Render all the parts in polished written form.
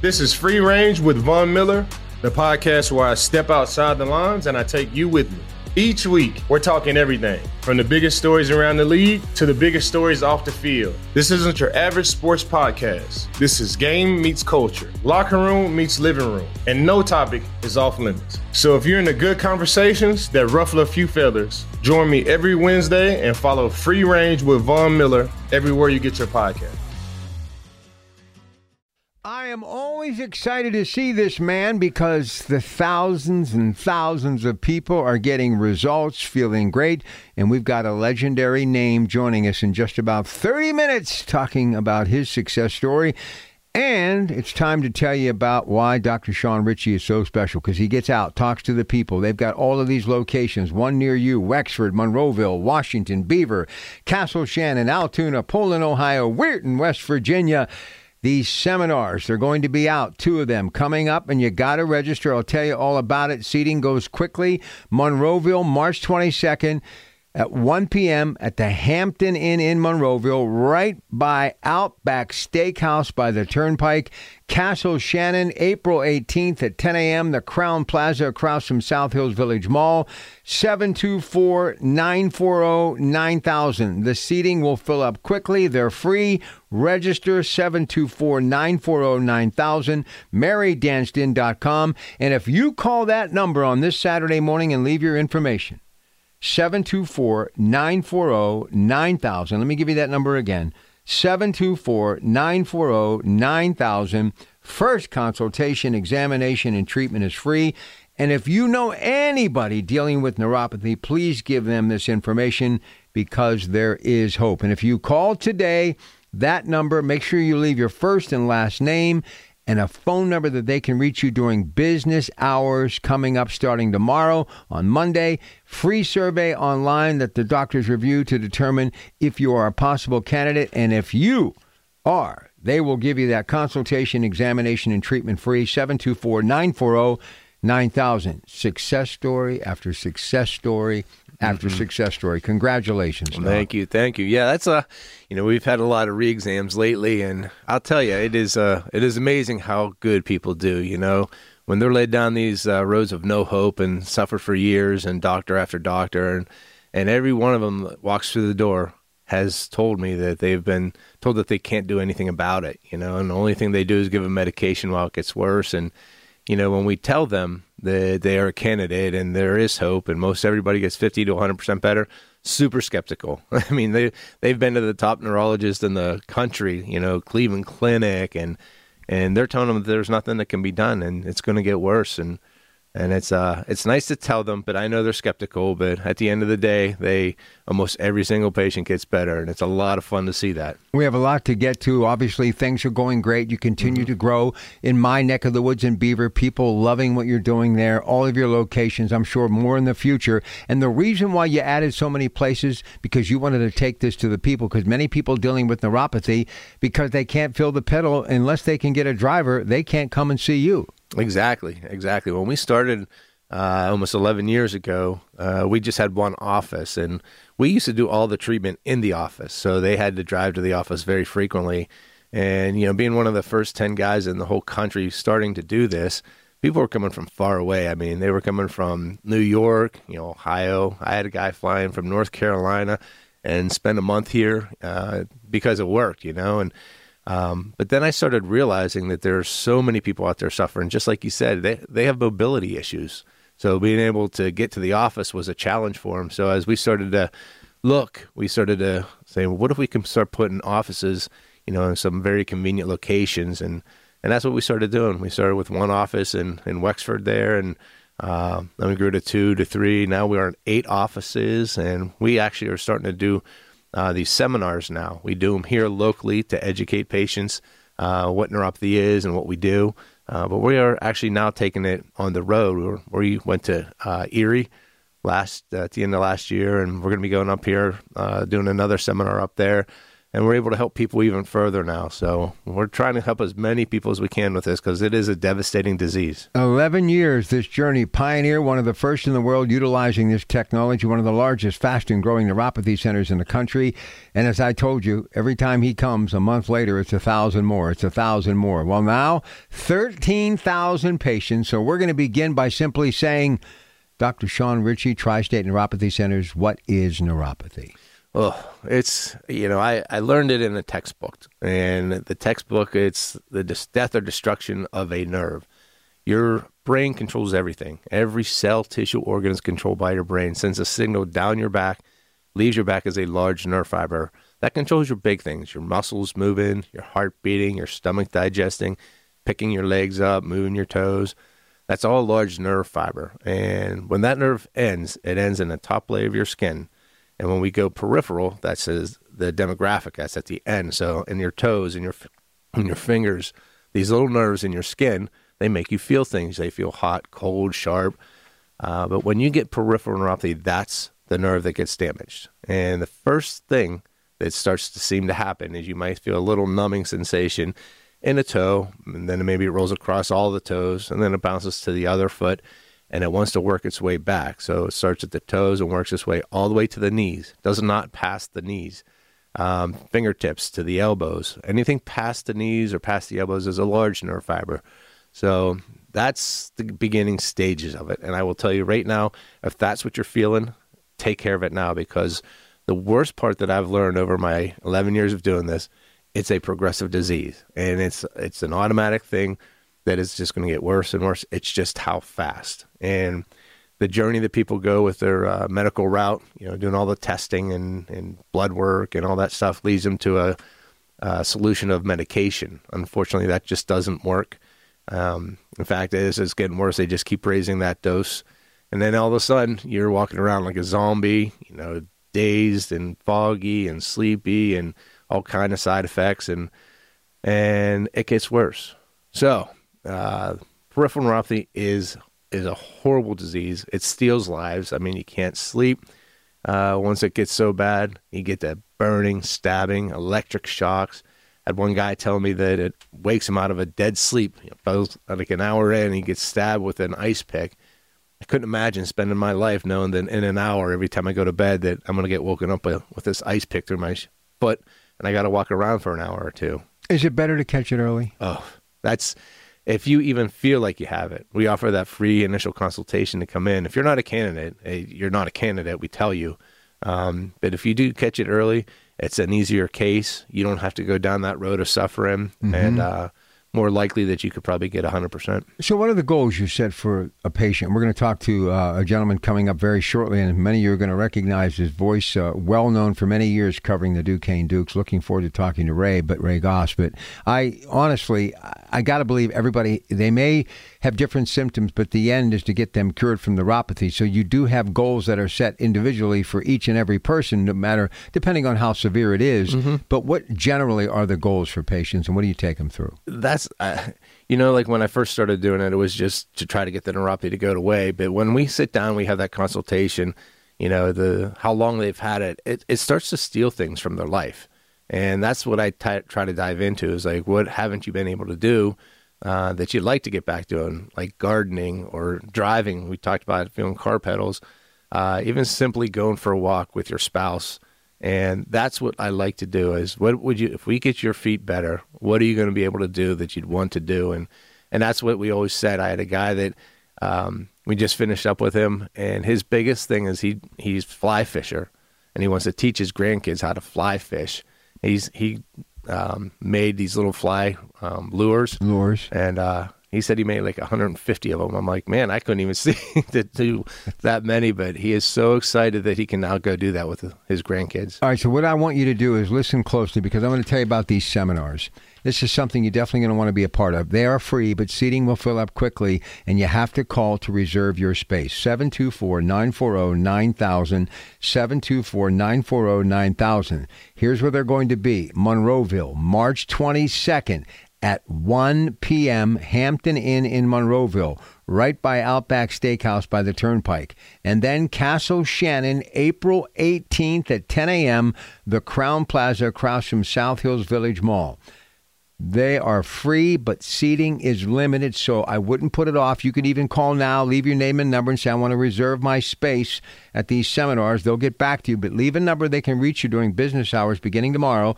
This is Free Range with Von Miller, the podcast where I step outside the lines and I take you with me. Each week, we're talking everything from the biggest stories around the league to the biggest stories off the field. This isn't your average sports podcast. This is game meets culture, locker room meets living room, and no topic is off limits. So if you're into good conversations that ruffle a few feathers, join me every Wednesday and follow Free Range with Von Miller everywhere you get your podcast. I am always excited to see this man because the thousands and thousands of people are getting results, feeling great, and we've got a legendary name joining us in just about 30 minutes talking about his success story. And it's time to tell you about why Dr. Sean Ritchie is so special, because he gets out, talks to the people. They've got all of these locations, one near you, Wexford, Monroeville, Washington, Beaver, Castle Shannon, Altoona, Poland, Ohio, Weirton, West Virginia. These seminars, they're going to be out, 2 of them coming up, and you got to register. I'll tell you all about it. Seating goes quickly. Monroeville, March 22nd at 1 p.m. at the Hampton Inn in Monroeville, right by Outback Steakhouse by the Turnpike. Castle Shannon, April 18th at 10 a.m., the Crown Plaza across from South Hills Village Mall, 724-940-9000. The seating will fill up quickly. They're free. Register 724-940-9000, marydanston.com. And if you call that number on this Saturday morning and leave your information, 724-940-9000. Let me give you that number again. 724-940-9000. First consultation, examination, and treatment is free. And if you know anybody dealing with neuropathy, please give them this information because there is hope. And if you call today, that number, make sure you leave your first and last name and a phone number that they can reach you during business hours coming up starting tomorrow on Monday. Free survey online that the doctors review to determine if you are a possible candidate. And if you are, they will give you that consultation, examination, and treatment free. 724-940-9000. Success story after success story after success story. Congratulations. Thank you. Yeah, that's we've had a lot of re-exams lately, and I'll tell you, it is amazing how good people do, when they're laid down these roads of no hope and suffer for years and doctor after doctor, and every one of them that walks through the door has told me that they've been told that they can't do anything about it, and the only thing they do is give them medication while it gets worse. And when we tell them that they are a candidate and there is hope and most everybody gets 50 to 100% better, super skeptical. I mean, they've been to the top neurologist in the country, Cleveland Clinic, and they're telling them that there's nothing that can be done and it's going to get worse. And it's nice to tell them, but I know they're skeptical. But at the end of the day, almost every single patient gets better, and it's a lot of fun to see that. We have a lot to get to. Obviously, things are going great. You continue to grow in my neck of the woods in Beaver. People loving what you're doing there. All of your locations, I'm sure more in the future. And the reason why you added so many places, because you wanted to take this to the people, because many people dealing with neuropathy, because they can't fill the pedal unless they can get a driver, they can't come and see you. Exactly. When we started almost 11 years ago, we just had one office, and we used to do all the treatment in the office. So they had to drive to the office very frequently. And, being one of the first 10 guys in the whole country starting to do this, people were coming from far away. I mean, they were coming from New York, Ohio. I had a guy flying from North Carolina and spend a month here because it worked, and but then I started realizing that there are so many people out there suffering. Just like you said, they have mobility issues. So being able to get to the office was a challenge for them. So as we started to look, we started to say, well, what if we can start putting offices, in some very convenient locations? And that's what we started doing. We started with one office in Wexford there, and then we grew to 2 to 3. Now we are in 8 offices, and we actually are starting to do these seminars now. We do them here locally to educate patients what neuropathy is and what we do. But we are actually now taking it on the road. We went to Erie at the end of last year, and we're going to be going up here doing another seminar up there. and we're able to help people even further now. So we're trying to help as many people as we can with this because it is a devastating disease. 11 years, this journey. Pioneer, one of the first in the world utilizing this technology, one of the largest, fast and growing neuropathy centers in the country. And as I told you, every time he comes, a month later, it's 1,000 more. It's 1,000 more. Well, now, 13,000 patients. So we're going to begin by simply saying, Dr. Sean Ritchie, Tri-State Neuropathy Centers, what is neuropathy? Oh, it's, I learned it in a textbook. And the textbook, it's the death or destruction of a nerve. Your brain controls everything. Every cell, tissue, organ is controlled by your brain. Sends a signal down your back, leaves your back as a large nerve fiber. That controls your big things, your muscles moving, your heart beating, your stomach digesting, picking your legs up, moving your toes. That's all a large nerve fiber. And when that nerve ends, it ends in the top layer of your skin. And when we go peripheral, that's the demographic. That's at the end. So in your toes and your fingers, these little nerves in your skin, they make you feel things. They feel hot, cold, sharp. But when you get peripheral neuropathy, that's the nerve that gets damaged. And the first thing that starts to seem to happen is you might feel a little numbing sensation in a toe, and then maybe it rolls across all the toes, and then it bounces to the other foot, and it wants to work its way back. So it starts at the toes and works its way all the way to the knees. Does not pass the knees. Fingertips to the elbows. Anything past the knees or past the elbows is a large nerve fiber. So that's the beginning stages of it. And I will tell you right now, if that's what you're feeling, take care of it now, because the worst part that I've learned over my 11 years of doing this, it's a progressive disease. And it's an automatic thing that is just going to get worse and worse. It's just how fast. And the journey that people go with their medical route, doing all the testing and blood work and all that stuff leads them to a solution of medication. Unfortunately, that just doesn't work. In fact, as it's getting worse, they just keep raising that dose. And then all of a sudden, you're walking around like a zombie, dazed and foggy and sleepy and all kind of side effects. And it gets worse. So peripheral neuropathy is a horrible disease. It steals lives. I mean, you can't sleep. Once it gets so bad, you get that burning, stabbing, electric shocks. I had one guy tell me that it wakes him out of a dead sleep. Like an hour in, he gets stabbed with an ice pick. I couldn't imagine spending my life knowing that in an hour, every time I go to bed, that I'm going to get woken up with this ice pick through my foot, and I got to walk around for an hour or two. Is it better to catch it early? Oh, if you even feel like you have it, we offer that free initial consultation to come in. If you're not a candidate, you're not a candidate, we tell you. But if you do catch it early, it's an easier case. You don't have to go down that road of suffering, and more likely that you could probably get 100%. So what are the goals you set for a patient? We're going to talk to a gentleman coming up very shortly, and many of you are going to recognize his voice, well known for many years covering the Duquesne Dukes. Looking forward to talking to Ray Goss. But I got to believe everybody, they may have different symptoms, but the end is to get them cured from neuropathy. So you do have goals that are set individually for each and every person, no matter, depending on how severe it is. But what generally are the goals for patients, and what do you take them through? That's, like when I first started doing it, it was just to try to get the neuropathy to go away. But when we sit down, we have that consultation, how long they've had it, it starts to steal things from their life. And that's what I try to dive into is like, what haven't you been able to do that you'd like to get back doing, like gardening or driving. We talked about feeling car pedals, even simply going for a walk with your spouse. And that's what I like to do is, what would you, if we get your feet better, what are you going to be able to do that you'd want to do? And that's what we always said. I had a guy that we just finished up with him, and his biggest thing is he's fly fisher, and he wants to teach his grandkids how to fly fish. He made these little fly lures, and he said he made like 150 of them. I'm like, man, I couldn't even see to do that many, but he is so excited that he can now go do that with his grandkids. All right, so what I want you to do is listen closely, because I'm going to tell you about these seminars. This is something you're definitely going to want to be a part of. They are free, but seating will fill up quickly, and you have to call to reserve your space. 724-940-9000, 724-940-9000. Here's where they're going to be. Monroeville, March 22nd. at 1 p.m. Hampton Inn in Monroeville, right by Outback Steakhouse by the Turnpike. And then Castle Shannon, April 18th at 10 a.m., the Crown Plaza across from South Hills Village Mall. They are free, but seating is limited, so I wouldn't put it off. You can even call now, leave your name and number, and say, I want to reserve my space at these seminars. They'll get back to you, but leave a number they can reach you during business hours beginning tomorrow,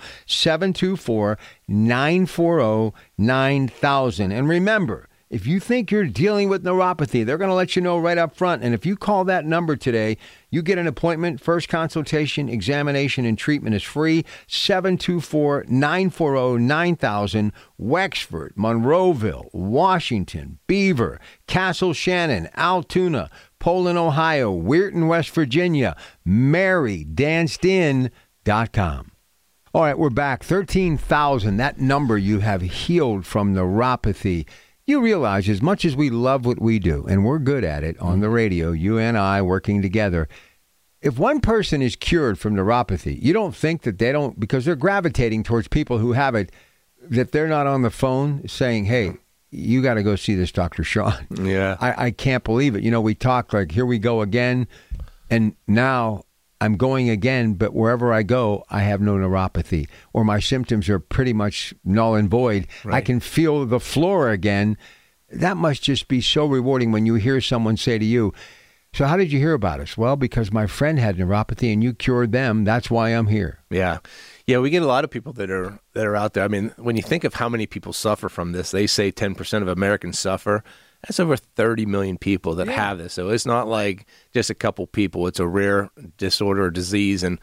724-940-9000. And remember, if you think you're dealing with neuropathy, they're going to let you know right up front. And if you call that number today, you get an appointment. First consultation, examination, and treatment is free. 724-940-9000. Wexford, Monroeville, Washington, Beaver, Castle Shannon, Altoona, Poland, Ohio, Weirton, West Virginia, MaryDancedIn.com. All right, we're back. 13,000, that number you have healed from neuropathy. You realize, as much as we love what we do, and we're good at it on the radio, you and I working together, if one person is cured from neuropathy, you don't think that they don't, because they're gravitating towards people who have it, that they're not on the phone saying, hey, you got to go see this Dr. Sean. Yeah. I can't believe it. You know, we talk like, here we go again, and now I'm going again, but wherever I go, I have no neuropathy, or my symptoms are pretty much null and void. Right. I can feel the floor again. That must just be so rewarding when you hear someone say to you, so how did you hear about us? Well, because my friend had neuropathy and you cured them. That's why I'm here. Yeah. Yeah, we get a lot of people that are out there. I mean, when you think of how many people suffer from this, they say 10% of Americans suffer. That's over 30 million people that have this. So it's not like just a couple people. It's a rare disorder or disease. And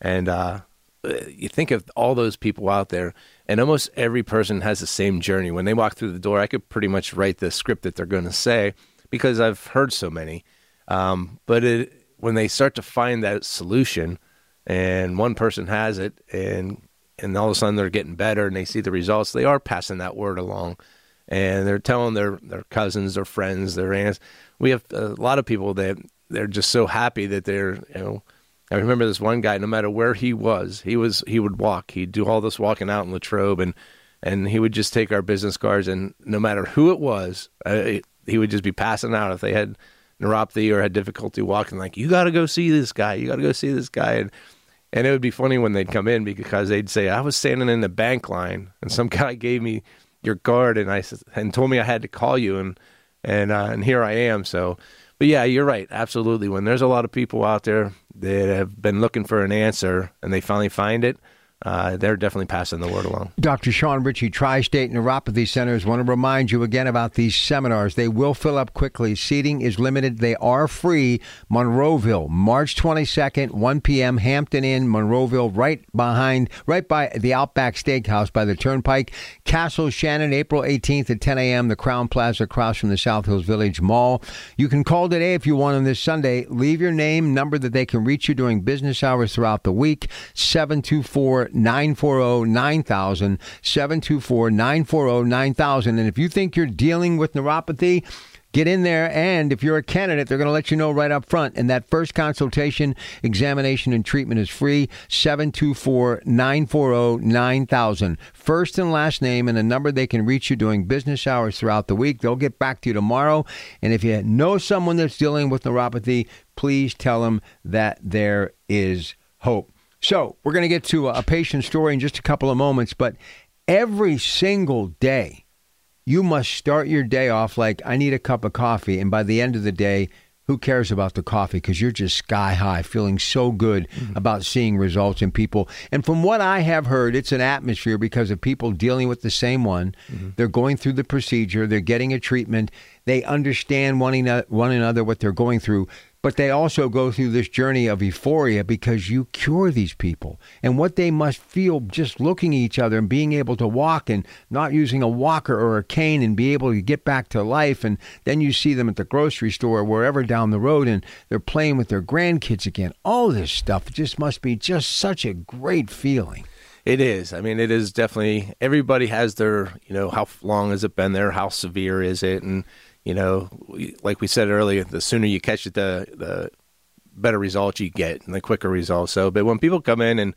you think of all those people out there, and almost every person has the same journey. When they walk through the door, I could pretty much write the script that they're going to say because I've heard so many. But when they start to find that solution and one person has it and all of a sudden they're getting better and they see the results, they are passing that word along. And they're telling their cousins, their friends, their aunts. We have a lot of people that they're just so happy that they're, I remember this one guy, no matter where he would walk. He'd do all this walking out in Latrobe, and he would just take our business cards, and no matter who it was, he would just be passing out if they had neuropathy or had difficulty walking, like, you got to go see this guy. You got to go see this guy. And it would be funny when they'd come in because they'd say, I was standing in the bank line, and some guy gave me your card and told me I had to call you, and here I am. So, but yeah, you're right, absolutely. When there's a lot of people out there that have been looking for an answer and they finally find it, they're definitely passing the word along. Dr. Sean Ritchie, Tri-State Neuropathy Centers, want to remind you again about these seminars. They will fill up quickly. Seating is limited. They are free. Monroeville, March 22nd, 1 p.m., Hampton Inn, Monroeville, right by the Outback Steakhouse by the Turnpike. Castle Shannon, April 18th at 10 a.m., the Crown Plaza across from the South Hills Village Mall. You can call today if you want on this Sunday. Leave your name, number that they can reach you during business hours throughout the week, 724-940-9000, 724-940-9000. And if you think you're dealing with neuropathy, get in there, and if you're a candidate, they're going to let you know right up front. And that first consultation, examination, and treatment is free, 724-940-9000. First and last name and a number they can reach you during business hours throughout the week. They'll get back to you tomorrow. And if you know someone that's dealing with neuropathy, please tell them that there is hope. So we're going to get to a patient story in just a couple of moments, but every single day, you must start your day off like, I need a cup of coffee, and by the end of the day, who cares about the coffee? Because you're just sky high, feeling so good about seeing results in people. And from what I have heard, it's an atmosphere because of people dealing with the same one. They're going through the procedure. They're getting a treatment. They understand one another, what they're going through. But they also go through this journey of euphoria because you cure these people. And what they must feel just looking at each other and being able to walk and not using a walker or a cane and be able to get back to life. And then you see them at the grocery store or wherever down the road and they're playing with their grandkids again. All this stuff just must be just such a great feeling. It is. I mean, it is definitely, everybody has their, how long has it been there? How severe is it? And like we said earlier, the sooner you catch it, the better results you get and the quicker results. So, but when people come in and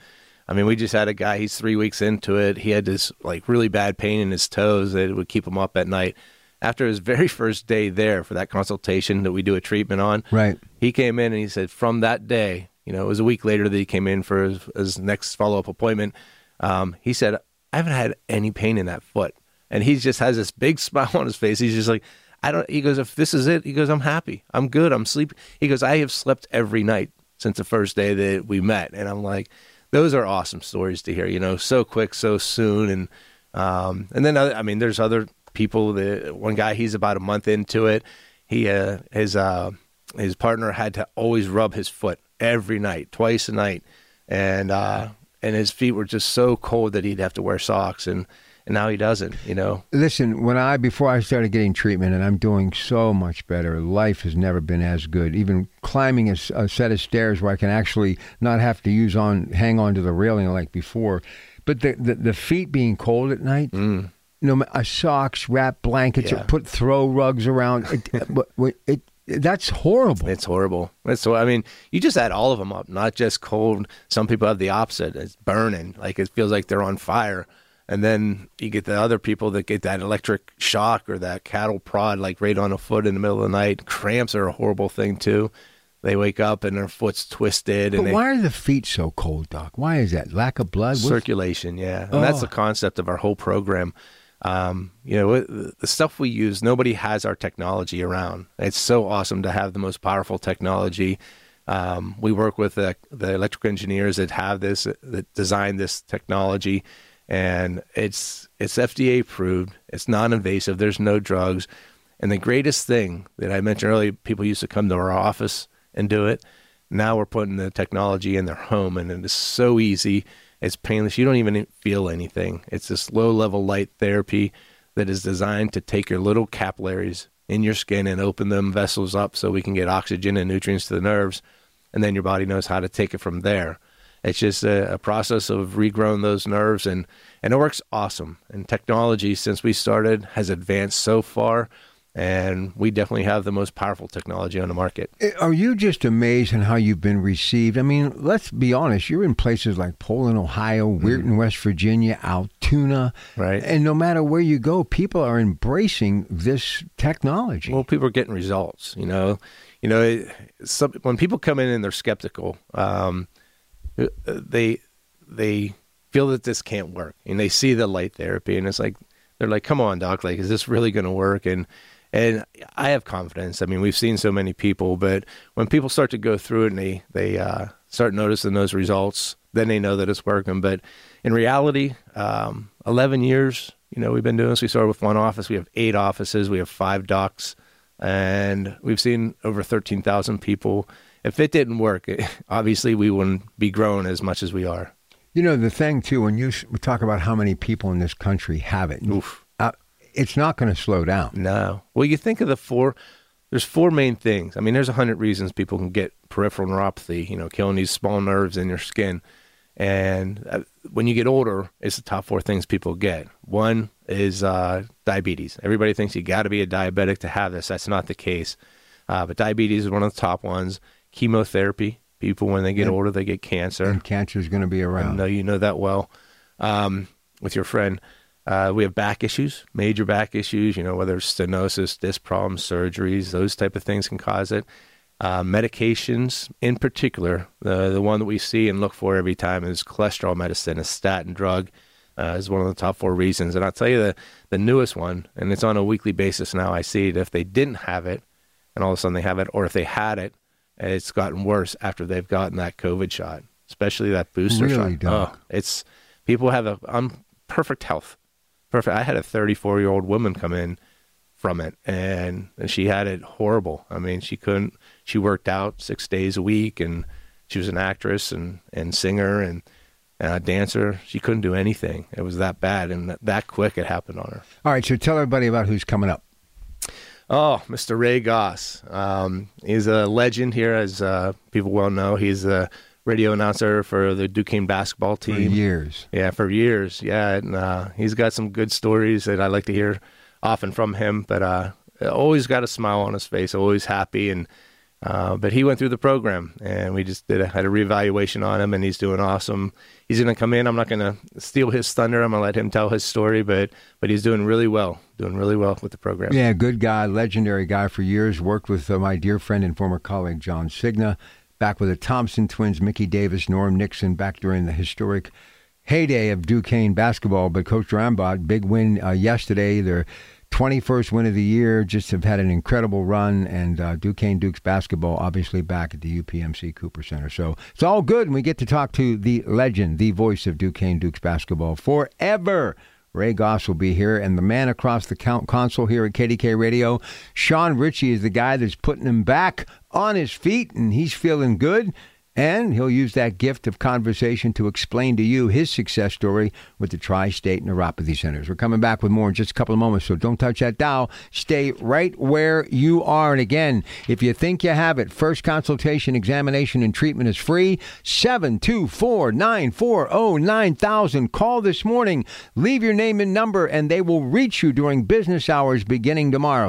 I mean, we just had a guy, he's 3 weeks into it. He had this like really bad pain in his toes that would keep him up at night. After his very first day there for that consultation that we do a treatment on, Right. he came in and he said from that day, it was a week later that he came in for his next follow-up appointment. He said, I haven't had any pain in that foot. And he just has this big smile on his face. He's just like, he goes, if this is it, he goes, I'm happy. I'm good. I'm sleeping. He goes, I have slept every night since the first day that we met. And I'm like, those are awesome stories to hear, so quick, so soon. And then, there's other people. One guy, he's about a month into it. His partner had to always rub his foot every night, twice a night. And his feet were just so cold that he'd have to wear socks. And now he doesn't, Listen, before I started getting treatment, and I'm doing so much better, life has never been as good. Even climbing a set of stairs where I can actually not have to hang on to the railing like before. But the feet being cold at night, socks, wrap blankets, put throw rugs around, that's horrible. It's horrible. You just add all of them up, not just cold. Some people have the opposite. It's burning, like it feels like they're on fire. And then you get the other people that get that electric shock or that cattle prod, like right on a foot in the middle of the night. Cramps are a horrible thing, too. They wake up and their foot's twisted. But why are the feet so cold, Doc? Why is that? Lack of blood? Circulation, yeah. And that's the concept of our whole program. The stuff we use, nobody has our technology around. It's so awesome to have the most powerful technology. We work with the electrical engineers that have this, that design this technology. And it's FDA approved. It's non-invasive. There's no drugs. And the greatest thing that I mentioned earlier, people used to come to our office and do it. Now we're putting the technology in their home, and it is so easy. It's painless. You don't even feel anything. It's this low-level light therapy that is designed to take your little capillaries in your skin and open them vessels up so we can get oxygen and nutrients to the nerves, and then your body knows how to take it from there. It's just a process of regrowing those nerves, and it works awesome. And technology, since we started, has advanced so far, and we definitely have the most powerful technology on the market. Are you just amazed at how you've been received? I mean, let's be honest. You're in places like Poland, Ohio, Weirton, West Virginia, Altoona. Right. And no matter where you go, people are embracing this technology. Well, people are getting results, when people come in and they're skeptical, they feel that this can't work, and they see the light therapy, and they're like, come on, doc, like, is this really going to work? And I have confidence. I mean, we've seen so many people, but when people start to go through it and they start noticing those results, then they know that it's working. But in reality, 11 years, we've been doing this. We started with one office. We have 8 offices. We have 5 docs, and we've seen over 13,000 people. If it didn't work, obviously we wouldn't be growing as much as we are. The thing, too, when you talk about how many people in this country have it, it's not going to slow down. No. Well, you think of there's 4 main things. I mean, there's 100 reasons people can get peripheral neuropathy, killing these small nerves in your skin. And when you get older, it's the top 4 things people get. One is diabetes. Everybody thinks you got to be a diabetic to have this. That's not the case. But diabetes is one of the top ones. Chemotherapy. People, when they get older, they get cancer. And cancer is going to be around. I know you know that well with your friend. We have back issues, major back issues, whether it's stenosis, disc problems, surgeries, those type of things can cause it. Medications, in particular, the one that we see and look for every time is cholesterol medicine. A statin drug is one of the top 4 reasons. And I'll tell you the newest one, and it's on a weekly basis now, I see it. If they didn't have it, and all of a sudden they have it, or if they had it, it's gotten worse after they've gotten that COVID shot, especially that booster shot. Doc. It's people have perfect health. Perfect. I had a 34-year-old woman come in from it, and she had it horrible. I mean, she worked out 6 days a week, and she was an actress and singer and a dancer. She couldn't do anything. It was that bad, and that quick it happened on her. All right, so tell everybody about who's coming up. Oh, Mr. Ray Goss. He's a legend here, as people well know. He's a radio announcer for the Duquesne basketball team. For years. Yeah, for years. Yeah, and he's got some good stories that I like to hear often from him, but always got a smile on his face, always happy. And But he went through the program, and we just had a reevaluation on him, and he's doing awesome. He's going to come in. I'm not going to steal his thunder. I'm going to let him tell his story, but he's doing really well with the program. Yeah, good guy, legendary guy for years. Worked with my dear friend and former colleague John Cigna, back with the Thompson twins, Mickey Davis, Norm Nixon, back during the historic heyday of Duquesne basketball. But Coach Rambot, big win yesterday. Their 21st win of the year, just have had an incredible run, and Duquesne Dukes basketball obviously back at the UPMC Cooper Center. So it's all good, and we get to talk to the legend, the voice of Duquesne Dukes basketball forever. Ray Goss will be here, and the man across the console here at KDK Radio, Sean Ritchie, is the guy that's putting him back on his feet, and he's feeling good. And he'll use that gift of conversation to explain to you his success story with the Tri-State Neuropathy Centers. We're coming back with more in just a couple of moments, so don't touch that dial. Stay right where you are. And again, if you think you have it, first consultation, examination, and treatment is free. 724-940-9000. Call this morning. Leave your name and number, and they will reach you during business hours beginning tomorrow.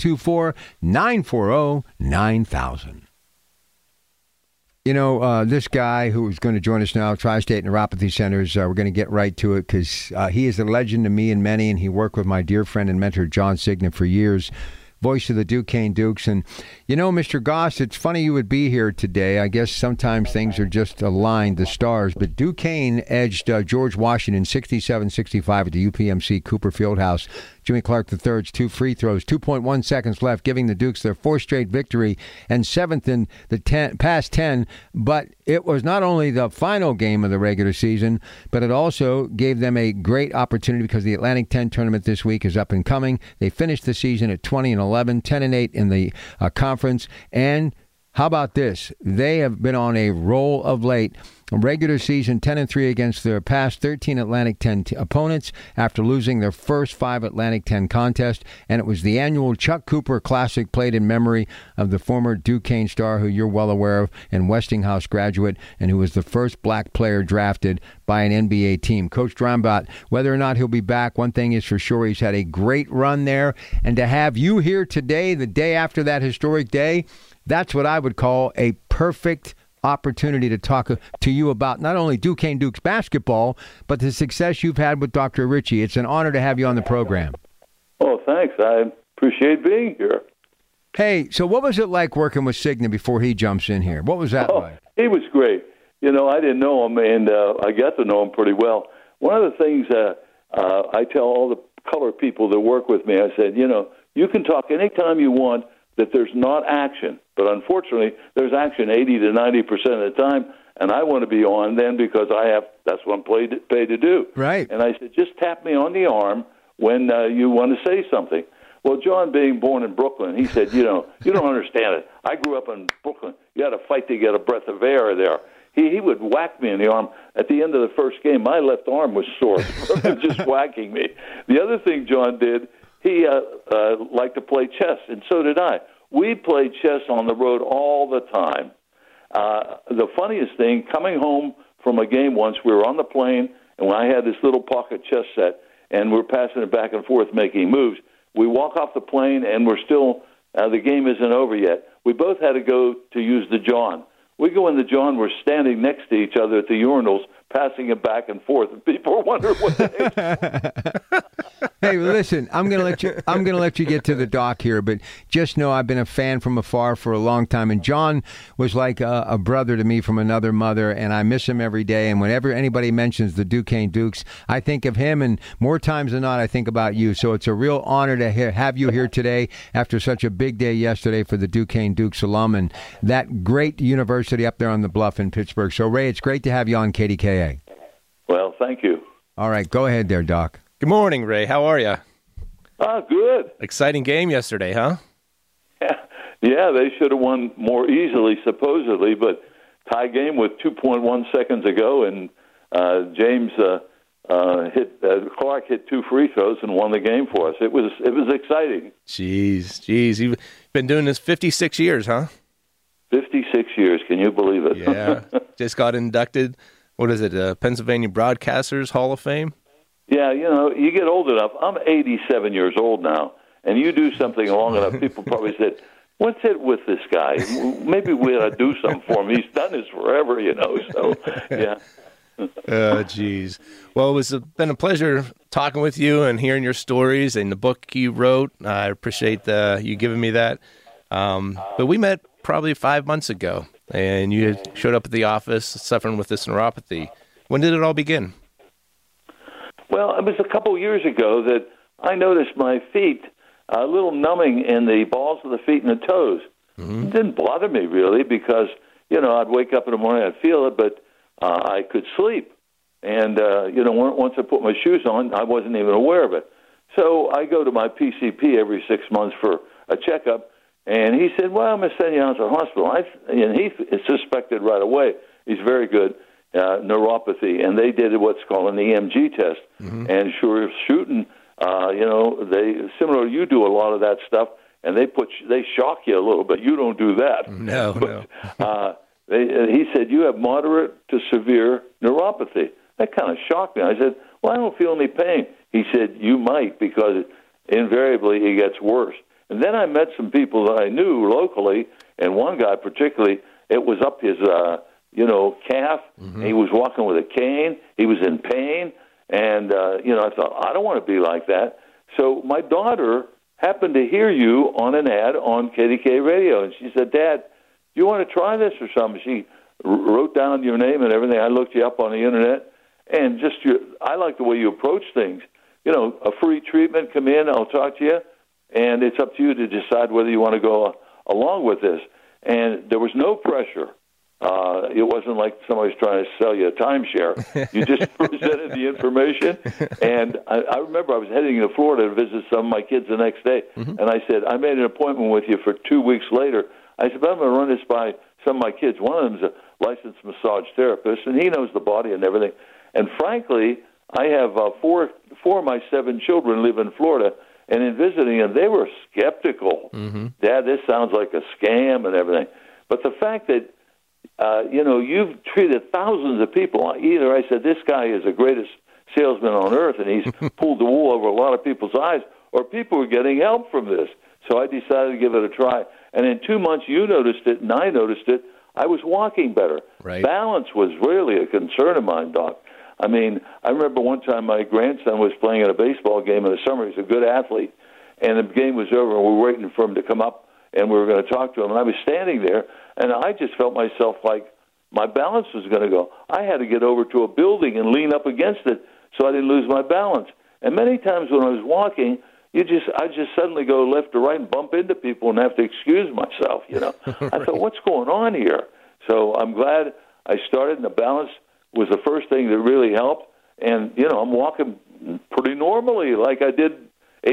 724-940-9000. You know, this guy who's going to join us now, Tri-State Neuropathy Centers, we're going to get right to it because he is a legend to me and many, and he worked with my dear friend and mentor, John Cigna, for years, voice of the Duquesne Dukes. And, you know, Mr. Goss, it's funny you would be here today. I guess sometimes things are just aligned, the stars. But Duquesne edged George Washington 67-65 at the UPMC Cooper Fieldhouse. Jimmy Clark III's 2 free throws, 2.1 seconds left, giving the Dukes their 4th straight victory and 7th in the past 10. But it was not only the final game of the regular season, but it also gave them a great opportunity because the Atlantic 10 tournament this week is up and coming. They finished the season at 20-11, 10-8 in the conference. And how about this? They have been on a roll of late. Regular season 10-3 against their past 13 Atlantic 10 opponents after losing their first 5 Atlantic 10 contests. And it was the annual Chuck Cooper Classic played in memory of the former Duquesne star who you're well aware of and Westinghouse graduate and who was the first black player drafted by an NBA team. Coach Rambot, whether or not he'll be back, one thing is for sure, he's had a great run there. And to have you here today, the day after that historic day, that's what I would call a perfect opportunity to talk to you about not only Duquesne Dukes basketball, but the success you've had with Dr. Ritchie. It's an honor to have you on the program. Oh, thanks. I appreciate being here. Hey, so what was it like working with Cigna before he jumps in here? What was that like? He was great. You know, I didn't know him, and I got to know him pretty well. One of the things I tell all the color people that work with me, I said, you know, you can talk anytime you want that there's not action. But unfortunately, there's action 80 to 90% of the time, and I want to be on then because that's what I'm paid to do. Right. And I said, just tap me on the arm when you want to say something. Well, John, being born in Brooklyn, he said, you know, you don't understand it. I grew up in Brooklyn. You had to fight to get a breath of air there. He would whack me in the arm. At the end of the first game, my left arm was sore from him just whacking me. The other thing John did, he liked to play chess, and so did I. We played chess on the road all the time. The funniest thing, coming home from a game once, we were on the plane, and I had this little pocket chess set, and we're passing it back and forth, making moves. We walk off the plane, and we're still, the game isn't over yet. We both had to go to use the John. We go in the John, we're standing next to each other at the urinals, passing it back and forth, and people are wondering what the heck. Hey, listen, I'm gonna let you get to the doc here, but just know I've been a fan from afar for a long time, and John was like a brother to me from another mother, and I miss him every day. And whenever anybody mentions the Duquesne Dukes, I think of him, and more times than not, I think about you. So it's a real honor to have you here today after such a big day yesterday for the Duquesne Dukes alum and that great university up there on the bluff in Pittsburgh. So Ray, it's great to have you on KDKA. Well, thank you. All right, go ahead there, Doc. Good morning, Ray. How are you? Good. Exciting game yesterday, huh? Yeah, they should have won more easily, supposedly, but tie game with 2.1 seconds ago, and James Clark hit 2 free throws and won the game for us. It was exciting. Jeez. You've been doing this 56 years, huh? 56 years. Can you believe it? Yeah. Just got inducted. What is it? Pennsylvania Broadcasters Hall of Fame? Yeah, you know, you get old enough. I'm 87 years old now, and you do something long enough, people probably said, what's it with this guy? Maybe we ought to do something for him. He's done this forever, So, yeah. Oh, geez. Well, it's been a pleasure talking with you and hearing your stories and the book you wrote. I appreciate you giving me that. But we met probably 5 months ago, and you showed up at the office suffering with this neuropathy. When did it all begin? Well, it was a couple years ago that I noticed my feet, a little numbing in the balls of the feet and the toes. Mm-hmm. It didn't bother me really because, I'd wake up in the morning, I'd feel it, but I could sleep. And, once I put my shoes on, I wasn't even aware of it. So I go to my PCP every 6 months for a checkup, and he said, well, I'm going to send you out to the hospital. And he suspected right away. He's very good, neuropathy. And they did what's called an EMG test. Mm-hmm. And sure, shooting, they, similar to you do a lot of that stuff, and they shock you a little bit. You don't do that. No. He said, you have moderate to severe neuropathy. That kind of shocked me. I said, well, I don't feel any pain. He said, you might, because invariably it gets worse. And then I met some people that I knew locally, and one guy particularly, it was up his, calf. Mm-hmm. He was walking with a cane. He was in pain. And, I thought, I don't want to be like that. So my daughter happened to hear you on an ad on KDK radio, and she said, Dad, do you want to try this or something? She wrote down your name and everything. I looked you up on the Internet, and I like the way you approach things. A free treatment, come in, I'll talk to you, and it's up to you to decide whether you want to go along with this. And there was no pressure. It wasn't like somebody's trying to sell you a timeshare. You just presented the information. And I remember I was heading to Florida to visit some of my kids the next day. Mm-hmm. And I said, I made an appointment with you for 2 weeks later. I said, but I'm going to run this by some of my kids. One of them's a licensed massage therapist, and he knows the body and everything. And frankly, I have four of my 7 children live in Florida, and in visiting them, they were skeptical. Mm-hmm. Dad, this sounds like a scam and everything. But the fact that, you've treated thousands of people. Either I said, this guy is the greatest salesman on earth, and he's pulled the wool over a lot of people's eyes, or people are getting help from this. So I decided to give it a try. And in 2 months, you noticed it, and I noticed it. I was walking better. Right. Balance was really a concern of mine, Doc. I mean, I remember one time my grandson was playing in a baseball game in the summer. He's a good athlete. And the game was over, and we were waiting for him to come up, and we were going to talk to him. And I was standing there, and I just felt myself like my balance was going to go. I had to get over to a building and lean up against it so I didn't lose my balance. And many times when I was walking, I just suddenly go left or right and bump into people and have to excuse myself, Right. I thought, what's going on here? So I'm glad I started, and the balance was the first thing that really helped. And, I'm walking pretty normally like I did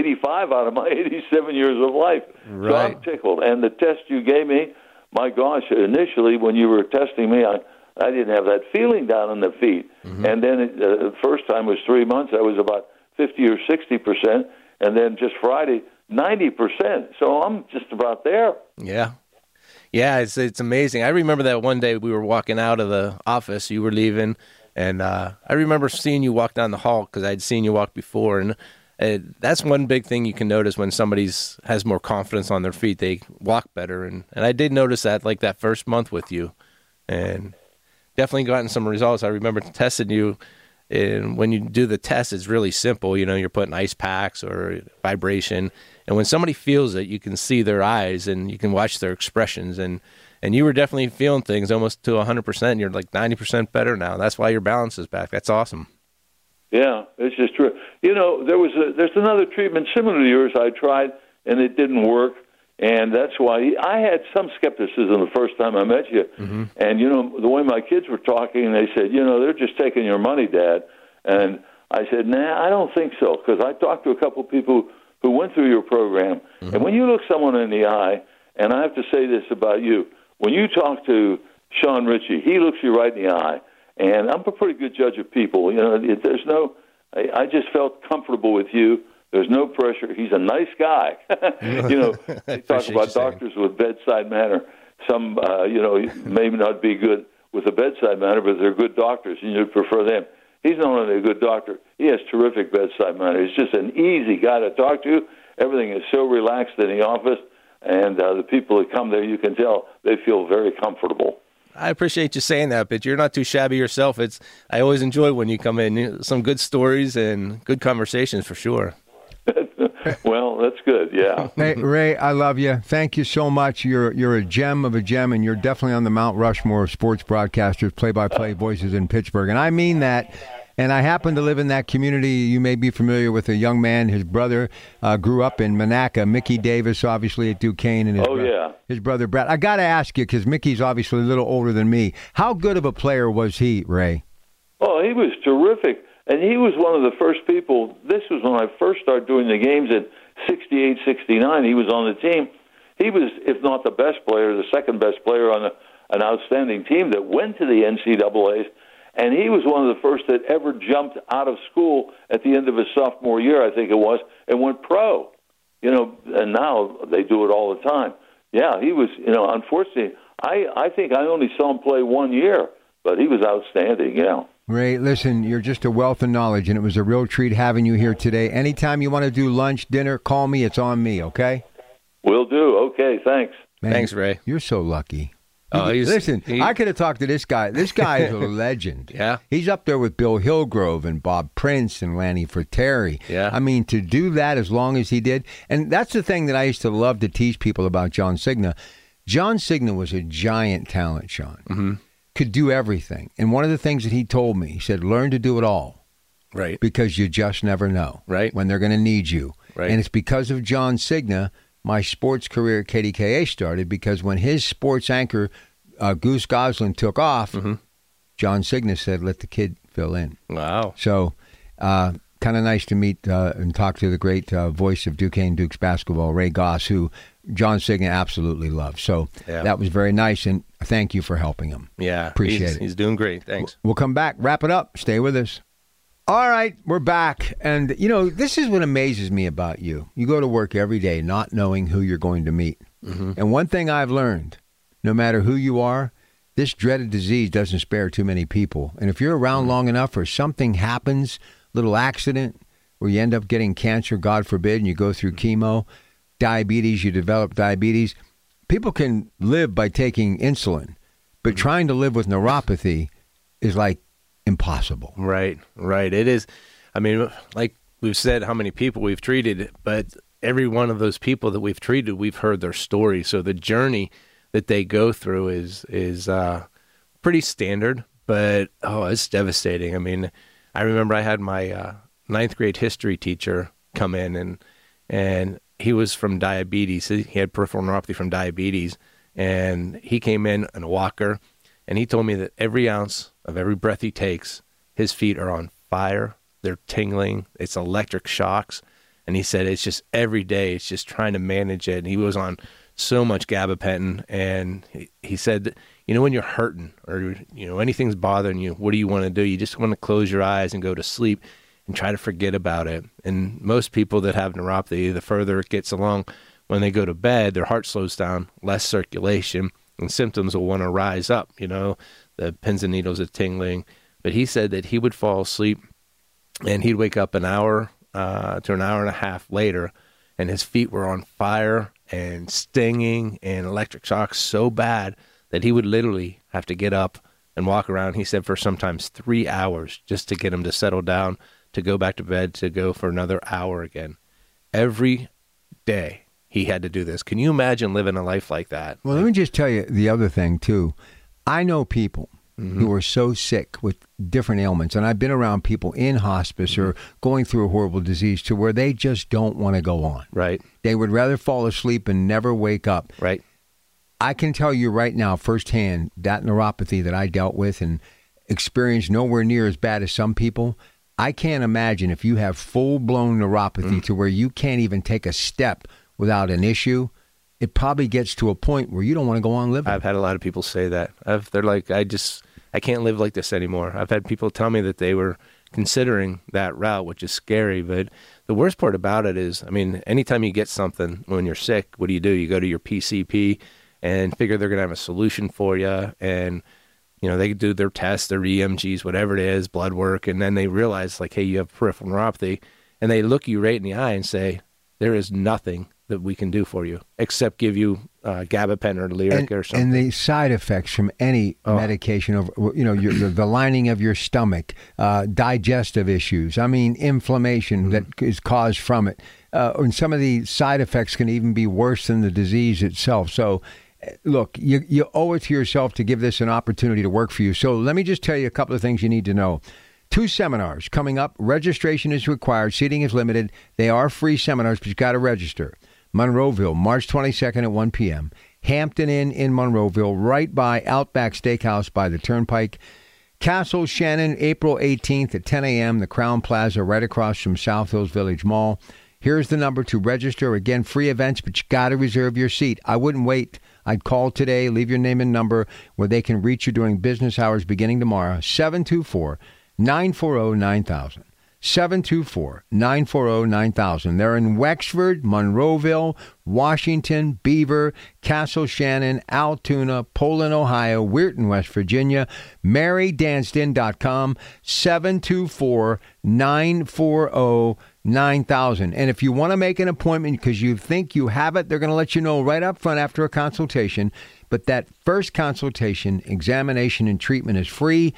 85 out of my 87 years of life. Right. So I'm tickled. And the test you gave me, my gosh, initially when you were testing me, I didn't have that feeling down in the feet. Mm-hmm. And then the first time was 3 months, I was about 50 or 60%. And then just Friday, 90%. So I'm just about there. Yeah. Yeah, it's amazing. I remember that one day we were walking out of the office, you were leaving, and I remember seeing you walk down the hall because I'd seen you walk before. And that's one big thing you can notice when somebody has more confidence on their feet. They walk better. And I did notice that like that first month with you, and definitely gotten some results. I remember testing you. And when you do the test, it's really simple. You're putting ice packs or vibration. And when somebody feels it, you can see their eyes and you can watch their expressions. And you were definitely feeling things almost to 100%. You're like 90% better now. That's why your balance is back. That's awesome. Yeah, it's just true. There's another treatment similar to yours I tried, and it didn't work. And that's why I had some skepticism the first time I met you. Mm-hmm. And, the way my kids were talking, they said, they're just taking your money, Dad. And I said, nah, I don't think so, because I talked to a couple of people who went through your program. Mm-hmm. And when you look someone in the eye, and I have to say this about you, when you talk to Sean Ritchie, he looks you right in the eye. And I'm a pretty good judge of people. I just felt comfortable with you. There's no pressure. He's a nice guy. They talk about doctors with bedside manner. Some, may not be good with a bedside manner, but they're good doctors, and you'd prefer them. He's not only a good doctor, he has terrific bedside manner. He's just an easy guy to talk to. Everything is so relaxed in the office. And the people that come there, you can tell they feel very comfortable. I appreciate you saying that, but you're not too shabby yourself. I always enjoy when you come in. Some good stories and good conversations for sure. Well, that's good, yeah. Hey, Ray, I love you. Thank you so much. You're a gem of a gem, and you're definitely on the Mount Rushmore of sports broadcasters, play-by-play voices in Pittsburgh. And I mean that. And I happen to live in that community. You may be familiar with a young man. His brother grew up in Monaca. Mickey Davis, obviously, at Duquesne. And his brother, Brad. I got to ask you, because Mickey's obviously a little older than me. How good of a player was he, Ray? Oh, he was terrific. And he was one of the first people. This was when I first started doing the games in 68, 69. He was on the team. He was, if not the best player, the second best player on an outstanding team that went to the NCAAs. And he was one of the first that ever jumped out of school at the end of his sophomore year, I think it was, and went pro. And now they do it all the time. Yeah, he was, unfortunately, I think I only saw him play 1 year, but he was outstanding, Ray, listen, you're just a wealth of knowledge, and it was a real treat having you here today. Anytime you want to do lunch, dinner, call me. It's on me, okay? Will do. Okay, thanks. Man, thanks, Ray. You're so lucky. Oh, I could have talked to this guy. This guy is a legend. Yeah. He's up there with Bill Hillgrove and Bob Prince and Lanny Fratteri. Yeah. I mean, to do that as long as he did. And that's the thing that I used to love to teach people about John Cigna. John Cigna was a giant talent, Sean. Mm-hmm. Could do everything. And one of the things that he told me, he said, learn to do it all. Right. Because you just never know. Right. When they're going to need you. Right. And it's because of John Cigna my sports career at KDKA started, because when his sports anchor Goose Goslin took off, John Cigna said, let the kid fill in. Wow. So kind of nice to meet and talk to the great voice of Duquesne Dukes basketball, Ray Goss, who John Cigna absolutely loves. So that was very nice, and thank you for helping him. Yeah. Appreciate it. He's doing great. Thanks. We'll come back, wrap it up. Stay with us. All right, we're back. And, this is what amazes me about you. You go to work every day not knowing who you're going to meet. Mm-hmm. And one thing I've learned, no matter who you are, this dreaded disease doesn't spare too many people. And if you're around long enough or something happens, little accident, where you end up getting cancer, God forbid, and you go through chemo, diabetes, you develop diabetes, people can live by taking insulin. But trying to live with neuropathy is like impossible. Right. It is. I mean, like we've said, how many people we've treated, but every one of those people that we've treated, we've heard their story. So the journey that they go through is pretty standard, but it's devastating. I mean, I remember I had my ninth grade history teacher come in, and he was from diabetes. He had peripheral neuropathy from diabetes, and he came in a walker, and he told me that every ounce of every breath he takes, his feet are on fire. They're tingling. It's electric shocks. And he said it's just every day, it's just trying to manage it. And he was on so much gabapentin. And he said, when you're hurting or, anything's bothering you, what do you want to do? You just want to close your eyes and go to sleep and try to forget about it. And most people that have neuropathy, the further it gets along, when they go to bed, their heart slows down, less circulation, and symptoms will want to rise up, the pins and needles are tingling. But he said that he would fall asleep and he'd wake up an hour to an hour and a half later, and his feet were on fire and stinging and electric shocks so bad that he would literally have to get up and walk around, he said, for sometimes 3 hours just to get him to settle down, to go back to bed, to go for another hour again. Every day he had to do this. Can you imagine living a life like that? Well, let me just tell you the other thing, too. I know people who are so sick with different ailments, and I've been around people in hospice or going through a horrible disease to where they just don't want to go on. Right. They would rather fall asleep and never wake up. Right. I can tell you right now firsthand that neuropathy that I dealt with and experienced nowhere near as bad as some people. I can't imagine if you have full-blown neuropathy to where you can't even take a step without an issue. It probably gets to a point where you don't want to go on living. I've had a lot of people say that. They're like, I can't live like this anymore. I've had people tell me that they were considering that route, which is scary. But the worst part about it is, I mean, anytime you get something when you're sick, what do? You go to your PCP and figure they're going to have a solution for you. And, they do their tests, their EMGs, whatever it is, blood work. And then they realize, like, hey, you have peripheral neuropathy. And they look you right in the eye and say, there is nothing that we can do for you, except give you gabapentin or Lyric or something. And the side effects from any medication, the lining of your stomach, digestive issues, inflammation that is caused from it. And some of the side effects can even be worse than the disease itself. So, look, you owe it to yourself to give this an opportunity to work for you. So let me just tell you a couple of things you need to know. 2 seminars coming up. Registration is required. Seating is limited. They are free seminars, but you got to register. Monroeville, March 22nd at 1 p.m. Hampton Inn in Monroeville, right by Outback Steakhouse by the Turnpike. Castle Shannon, April 18th at 10 a.m., the Crown Plaza right across from South Hills Village Mall. Here's the number to register. Again, free events, but you got to reserve your seat. I wouldn't wait. I'd call today, leave your name and number where they can reach you during business hours beginning tomorrow, 724-940-9000. 724-940-9000. They're in Wexford, Monroeville, Washington, Beaver, Castle Shannon, Altoona, Poland, Ohio, Weirton, West Virginia. MaryDanston.com, 724-940-9000. And if you want to make an appointment because you think you have it, they're going to let you know right up front after a consultation. But that first consultation, examination, and treatment is free,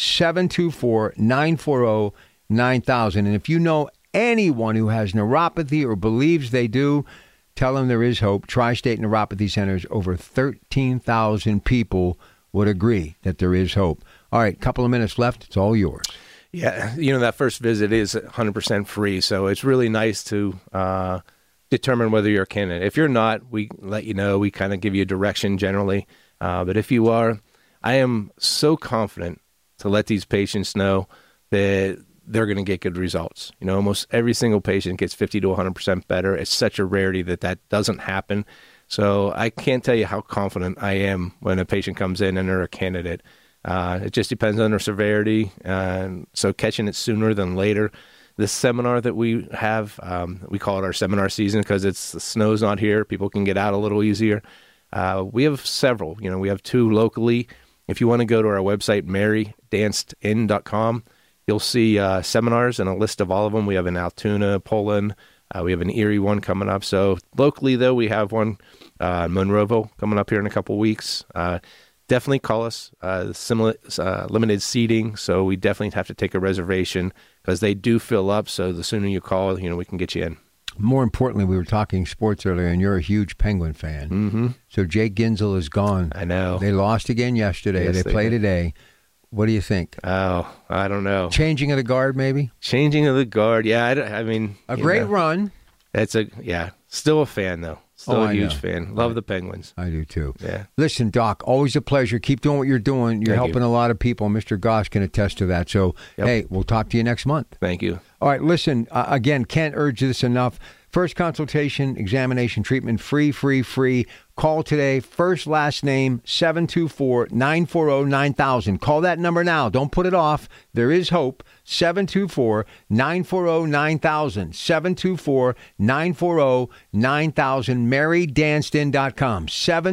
724-940-9000. And if you know anyone who has neuropathy or believes they do, tell them there is hope. Tri-State Neuropathy Centers, over 13,000 people would agree that there is hope. All right, couple of minutes left. It's all yours. Yeah, that first visit is 100% free, so it's really nice to determine whether you're a candidate. If you're not, we let you know. We kind of give you a direction generally. But if you are, I am so confident to let these patients know that they're going to get good results. Almost every single patient gets 50 to 100% better. It's such a rarity that doesn't happen. So I can't tell you how confident I am when a patient comes in and they're a candidate. It just depends on their severity. So catching it sooner than later. This seminar that we have, we call it our seminar season because the snow's not here. People can get out a little easier. We have several. We have 2 locally. If you want to go to our website, MaryDanston.com, you'll see seminars and a list of all of them. We have in Altoona, Poland. We have an Erie one coming up. So locally, though, we have one in Monroeville coming up here in a couple weeks. Definitely call us. Limited seating, so we definitely have to take a reservation because they do fill up. So the sooner you call, we can get you in. More importantly, we were talking sports earlier, and you're a huge Penguin fan. Mm-hmm. So Jake Ginzel is gone. I know. They lost again yesterday. Yes, they play today. What do you think? Oh, I don't know. Changing of the guard, maybe? Changing of the guard, yeah. A great run. Still a fan, though. Still a huge fan. Love the Penguins. I do, too. Yeah. Listen, Doc, always a pleasure. Keep doing what you're doing. You're helping a lot of people. Mr. Goss can attest to that. So, Hey, we'll talk to you next month. Thank you. All right, listen, again, can't urge this enough. First consultation, examination, treatment, free. Call today, first, last name, 724-940-9000. Call that number now. Don't put it off. There is hope. 724-940-9000. 724-940-9000. MaryDanston.com.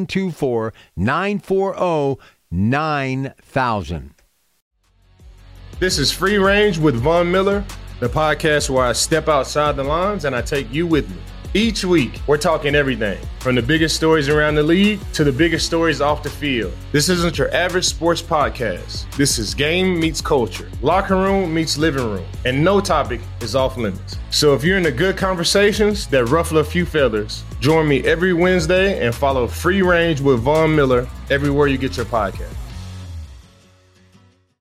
724-940-9000. This is Free Range with Von Miller, the podcast where I step outside the lines and I take you with me. Each week, we're talking everything from the biggest stories around the league to the biggest stories off the field. This isn't your average sports podcast. This is game meets culture, locker room meets living room, and no topic is off limits. So if you're into good conversations that ruffle a few feathers, join me every Wednesday and follow Free Range with Von Miller everywhere you get your podcast.